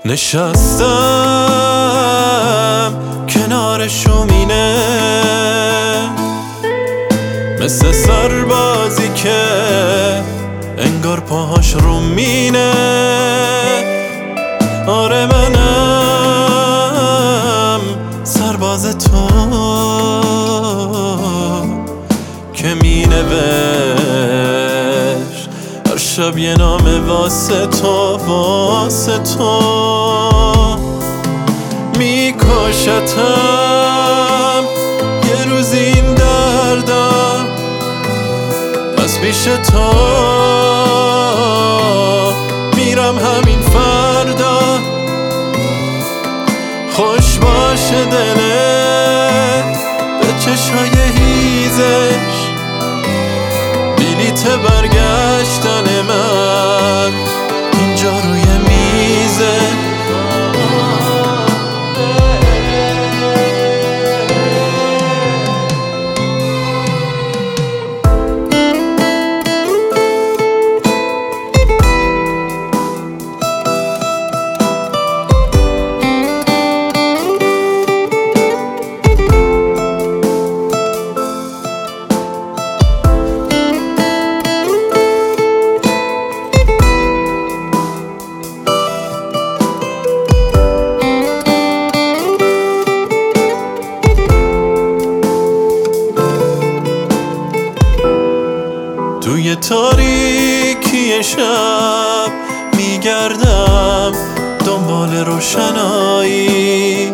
نشستم کنار شومینه مثل سربازی که انگار پاهاش رو مینه. آره منم سرباز تو که مینوشت هر شب یه نامه واسه تو میکشتم یه روز این دردا از پیش تو میرم همین فردا. خوش باشه دلت به چشای هیزش بلیت برگشتن من اینجا روی میزه. توی تاریکی شب میگردم دنبال روشنایی،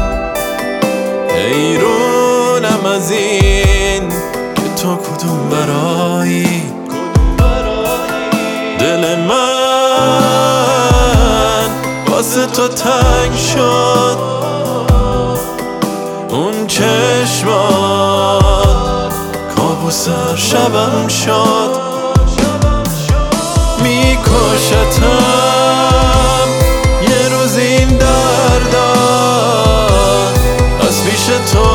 حیرونم از این که تو کدوم برایی. دل من واسه تو تنگ شد، اون چشمات کابوس هر شبم شد. میکشتم یه روز این دردا از پیش تو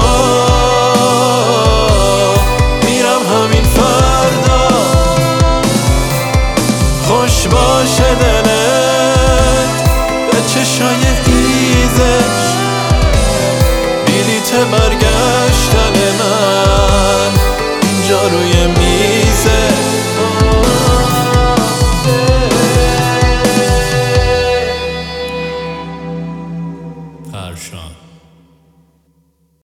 میرم همین فردا. خوش باشه دلت به چشای هیزش بلیت برگشت